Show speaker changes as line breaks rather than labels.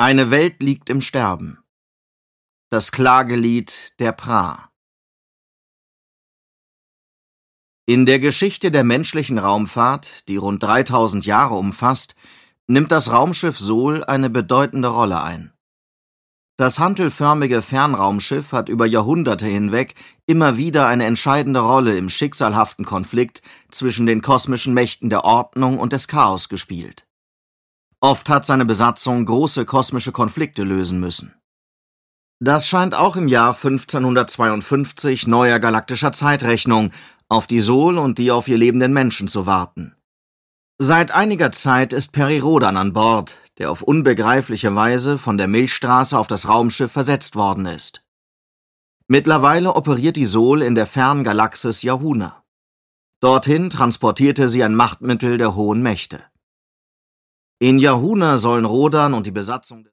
Eine Welt liegt im Sterben. Das Klagelied der Pra. In der Geschichte der menschlichen Raumfahrt, die rund 3000 Jahre umfasst, nimmt das Raumschiff Sol eine bedeutende Rolle ein. Das hantelförmige Fernraumschiff hat über Jahrhunderte hinweg immer wieder eine entscheidende Rolle im schicksalhaften Konflikt zwischen den kosmischen Mächten der Ordnung und des Chaos gespielt. Oft hat seine Besatzung große kosmische Konflikte lösen müssen. Das scheint auch im Jahr 1552 neuer galaktischer Zeitrechnung auf die Sol und die auf ihr lebenden Menschen zu warten. Seit einiger Zeit ist Peri Rodan an Bord, der auf unbegreifliche Weise von der Milchstraße auf das Raumschiff versetzt worden ist. Mittlerweile operiert die Sol in der fernen Galaxis Yahuna. Dorthin transportierte sie ein Machtmittel der hohen Mächte. In Yahuna sollen Rodan und die Besatzung